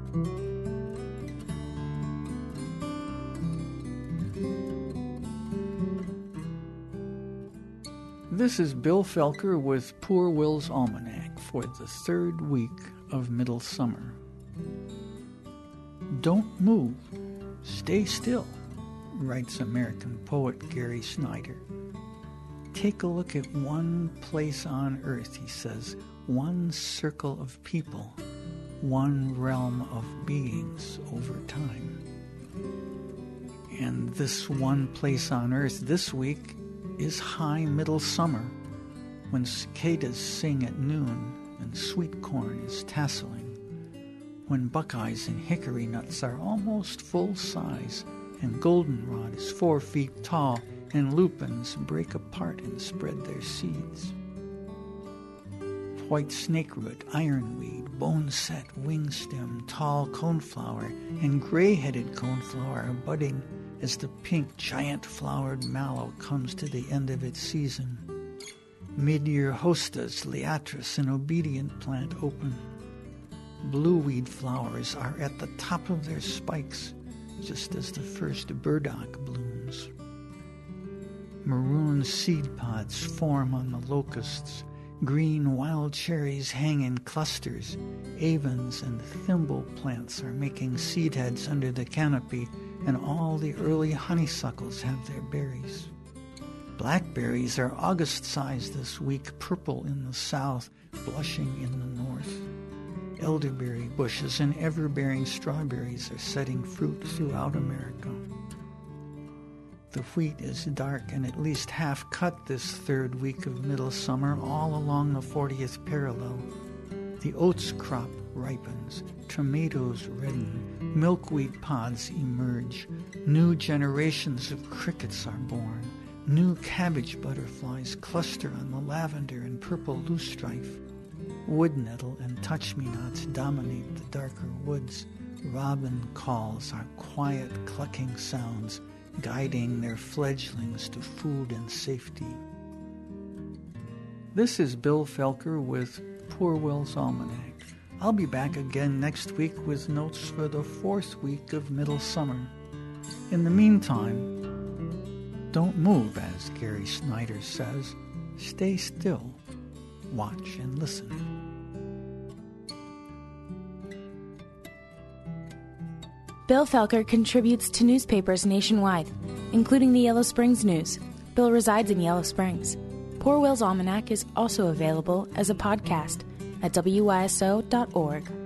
This is Bill Felker with Poor Will's Almanac for the third week of middle summer. Don't move, stay still, writes American poet Gary Snyder. Take a look at one place on earth, he says, one circle of people, one realm of beings over time. And this one place on earth this week is high middle summer, when cicadas sing at noon and sweet corn is tasseling, when buckeyes and hickory nuts are almost full size and goldenrod is 4 feet tall and lupins break apart and spread their seeds. White snakeroot, ironweed, boneset, wingstem, tall coneflower, and gray-headed coneflower are budding as the pink giant-flowered mallow comes to the end of its season. Mid-year hostas, liatris, and obedient plant open. Blueweed flowers are at the top of their spikes, just as the first burdock blooms. Maroon seed pods form on the locusts. Green wild cherries hang in clusters. Avens and thimble plants are making seed heads under the canopy, and all the early honeysuckles have their berries. Blackberries are August-sized this week, purple in the south, blushing in the north. Elderberry bushes and ever-bearing strawberries are setting fruit throughout America. The wheat is dark and at least half cut this third week of middle summer all along the 40th parallel. The oats crop ripens, tomatoes redden, milkweed pods emerge, new generations of crickets are born, new cabbage butterflies cluster on the lavender and purple loosestrife. Wood nettle and touch-me-nots dominate the darker woods. Robin calls are quiet clucking sounds, guiding their fledglings to food and safety. This is Bill Felker with Poor Will's Almanac. I'll be back again next week with notes for the fourth week of middle summer. In the meantime, don't move, as Gary Snyder says. Stay still, watch and listen. Bill Felker contributes to newspapers nationwide, including the Yellow Springs News. Bill resides in Yellow Springs. Poor Will's Almanac is also available as a podcast at wyso.org.